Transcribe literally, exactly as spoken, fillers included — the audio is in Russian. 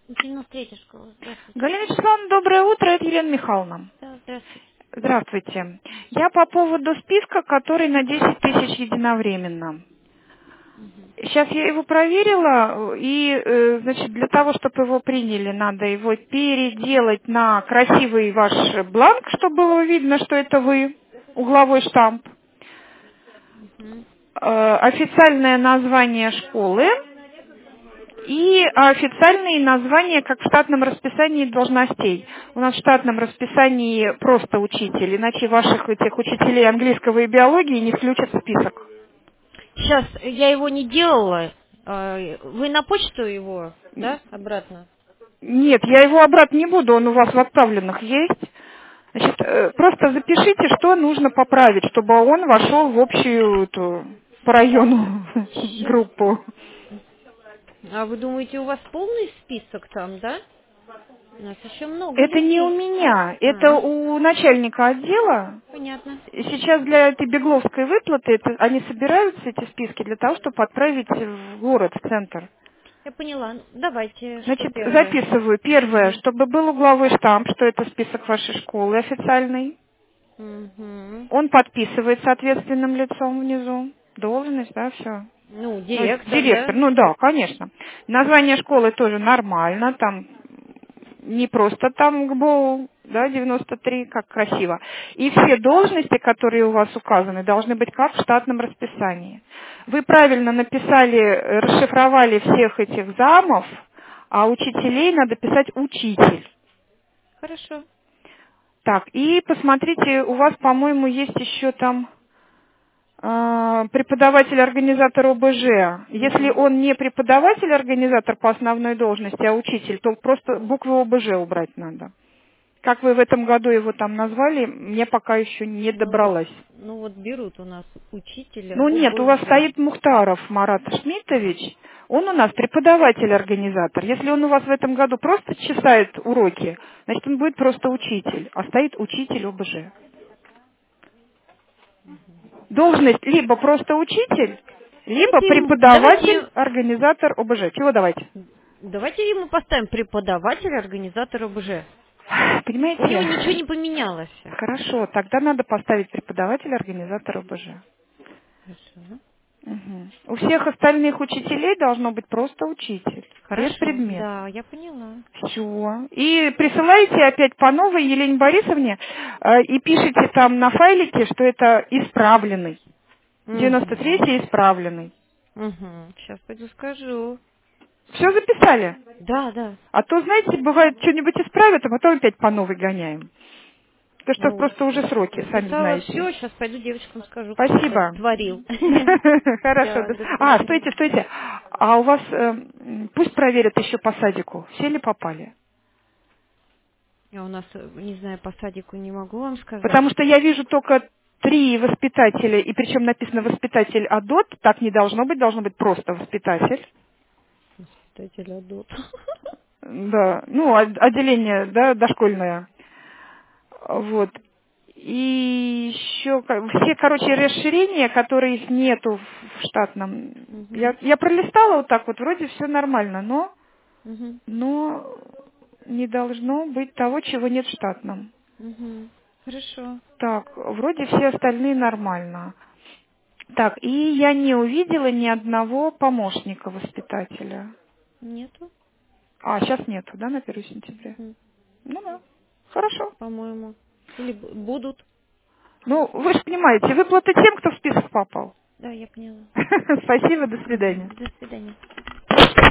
девяносто третья школа. Здравствуйте. Галина Вячеславовна, доброе утро, это Елена Михайловна. Да, здравствуйте. Здравствуйте. Я по поводу списка, который на десять тысяч единовременно. Мгм. Сейчас я его проверила, и, э, значит, для того, чтобы его приняли, надо его переделать на красивый ваш бланк, чтобы было видно, что это вы, угловой штамп. Мгм. Э, Официальное название школы и официальные названия, как в штатном расписании должностей. У нас в штатном расписании просто учитель, иначе ваших этих учителей английского и биологии не включат в список. Сейчас я его не делала. А, Вы на почту его, да, обратно? Нет, я его обратно не буду, он у вас в отправленных есть. Значит, э, просто запишите, что нужно поправить, чтобы он вошел в общую эту, по району Сейчас. группу. А вы думаете, у вас полный список там, да? У нас еще много Это не у людей. меня, это А, у начальника отдела. понятно. Сейчас для этой бегловской выплаты это, они собираются, эти списки, для того, чтобы отправить в город, в центр. Я поняла. Давайте, что Значит, первое? записываю. Первое, Мгм. чтобы был угловой штамп, что это список вашей школы официальный. Мгм. Он подписывается ответственным лицом внизу. Должность, да, все. Ну, Ну, директор, директор, да? ну да, конечно. Название школы тоже нормально, там не просто там ГБОУ, да, девяносто три, как красиво. И все должности, которые у вас указаны, должны быть как в штатном расписании. Вы правильно написали, э, расшифровали всех этих замов, а учителей надо писать учитель. Хорошо. Так, и посмотрите, у вас, по-моему, есть еще там э, преподаватель-организатор ОБЖ. Если Мгм. он не преподаватель-организатор по основной должности, а учитель, то просто букву ОБЖ убрать надо. Как вы в этом году его там назвали, мне пока еще не Ну вот, добралась. ну вот берут у нас учителя Ну нет, у вас ОБЖ. стоит Мухтаров Марат Шмитович, он у нас преподаватель-организатор. Если он у вас в этом году просто читает уроки, значит он будет просто учитель, а стоит учитель ОБЖ. Должность либо просто учитель, либо Давайте ему, давайте, преподаватель-организатор ОБЖ. Чего давайте? давайте ему поставим преподаватель, организатор ОБЖ. У него ничего Понимаете? не поменялось. Хорошо, тогда надо поставить преподаватель-организатор ОБЖ. Хорошо. Мгм. У всех остальных учителей должно быть просто учитель, без Хорошо, предмета. да, я поняла. Все. И присылаете опять по новой Елене Борисовне э, и пишите там на файлике, что это исправленный. девяносто Угу. третий исправленный. Угу. Сейчас пойду скажу. Все записали? Да, да. А то, знаете, бывает, что-нибудь исправят, а потом опять по новой гоняем. Потому что Ну, просто уже сроки, сами записала знаете. все, сейчас пойду девочкам скажу, кто это Спасибо. творил. Хорошо. Все, до- до А, свидания. стойте, стойте. А у вас, э, м, пусть проверят еще по садику, все ли попали? Я у нас, э, не знаю, по садику не могу вам сказать. Потому что я вижу только три воспитателя, и причем написано воспитатель АДОТ, так не должно быть, должно быть просто воспитатель. Воспитатель АДОТ. Да, ну, от- отделение, да, дошкольное. Вот. И еще ка- все, короче, расширения, которых нету в штатном. Угу. Я, я пролистала вот так вот, вроде все нормально, но, Угу. но не должно быть того, чего нет в штатном. Угу. Хорошо. Так, вроде все остальные нормально. Так, и я не увидела ни одного помощника воспитателя. Нету? А, сейчас нету, да, на первое сентября? Мгм. Ну да, хорошо. По-моему. Или б- будут. Ну, вы же понимаете, выплаты тем, кто в список попал. Да, я поняла. Спасибо, до свидания. Мгм. До свидания.